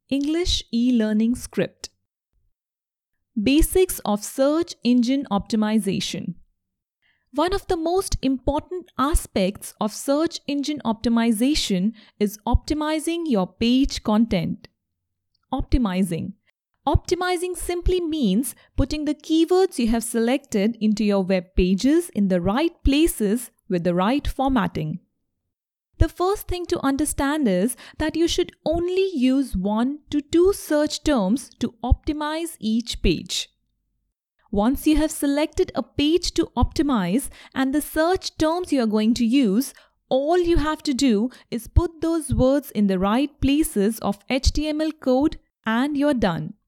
English e-learning script. Basics of search engine optimization. One of the most important aspects of search engine optimization is optimizing your page content. Optimizing. Optimizing simply means putting the keywords you have selected into your web pages in the right places with the right formatting. The first thing to understand is that you should only use 1 to 2 search terms to optimize each page. Once you have selected a page to optimize and the search terms you are going to use, all you have to do is put those words in the right places of HTML code and you're done.